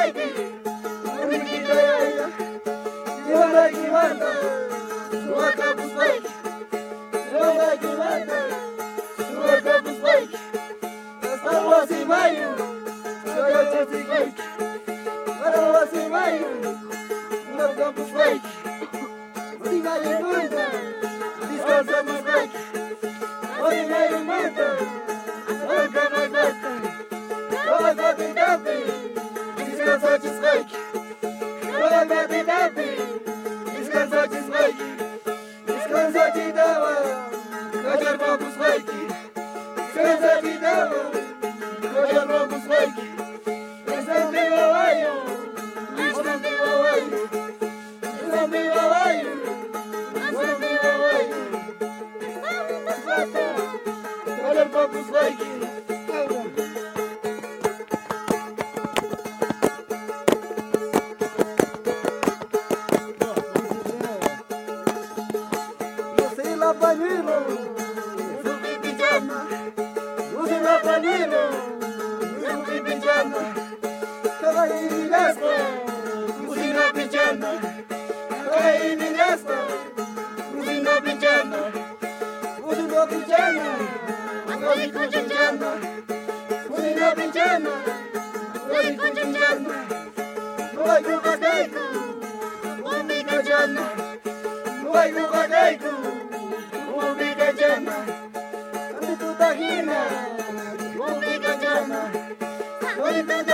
baiki, unikita yaya, yona kimanda, suaka busbaiki, yona kimanda, suaka busbaiki, estamos en mayo, soy chasikaiki, estamos en mayo, suaka busbaiki, unika yemunda, descansa busbaiki, unika yemunda, suaka busbaiki. Oi, babi, babi, descansa de snake. Oi, babi, babi, descansa de snake. Descansa de dawa, kajar babu snake. Descansa de dawa, kajar babu snake. Descansa de wawaio, descansa de wawaio. Descansa de wawaio, descansa de wawaio. Kajar babu snake. Panilo, subi pijama, usina panilo, subi pijama, kawaii gasta, usina pijama, kawaii gasta, usina pijama, usina pijama, kawaii pijama, usina pijama, kawaii pijama, kawaii kubadaiku, umi kajana, kawaii kubadaiku. Ubiga jana, kami tutahina. Ubiga jana, kami tutahina.